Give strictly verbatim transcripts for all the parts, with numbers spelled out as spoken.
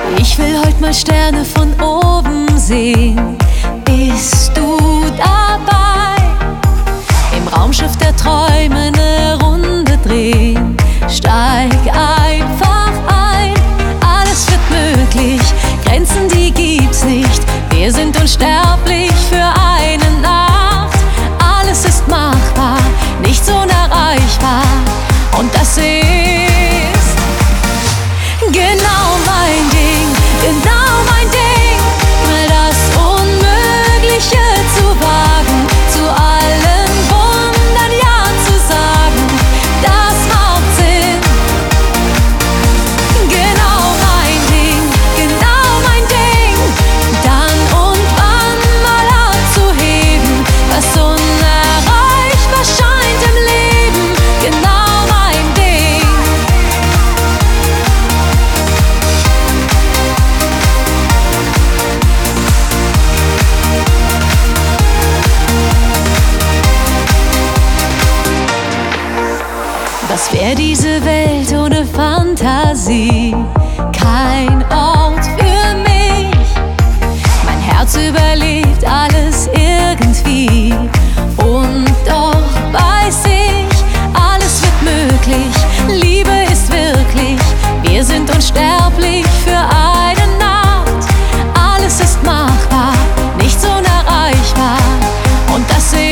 Ich will heute mal Sterne von oben sehen. Bist du dabei? Im Raumschiff der Träume eine Runde drehen. Steig einfach ein, alles wird möglich. Grenzen, die gibt's nicht. Wir sind unsterblich für eine Nacht. Alles ist machbar, nichts unerreichbar. Und das ist genau mein Ding, genau mein Ding. Mal das Unmögliche zu wagen, zu allen Wundern Ja zu sagen, das macht Sinn. Genau mein Ding, genau mein Ding. Dann und wann mal abzuheben, was unerreichbar scheint im Leben. Genau mein Ding. Was wär diese Welt ohne Fantasie? Kein Ort für mich. Mein Herz überlebt alles irgendwie. Und doch weiß ich, alles wird möglich. Liebe ist wirklich. Wir sind unsterblich für eine Nacht. Alles ist machbar, nichts unerreichbar. Und das ist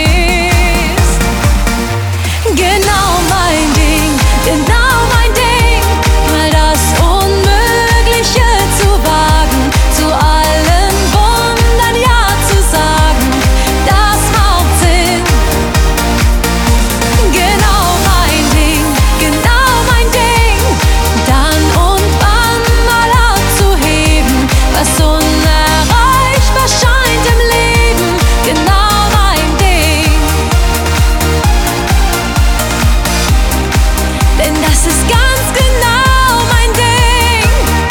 genau mein Ding, genau mein Ding. Mal das Unmögliche zu wagen, zu allen Wundern Ja zu sagen, das macht Sinn. Genau mein Ding, genau mein Ding. Dann und wann mal abzuheben, was unerreichbar scheint im Leben. Genau mein Ding. Denn das ist ganz genau mein Ding.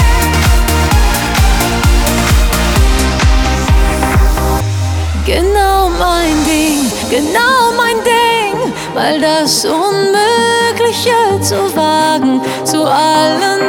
Genau mein Ding, genau mein Ding. Mal das Unmögliche zu wagen, zu allen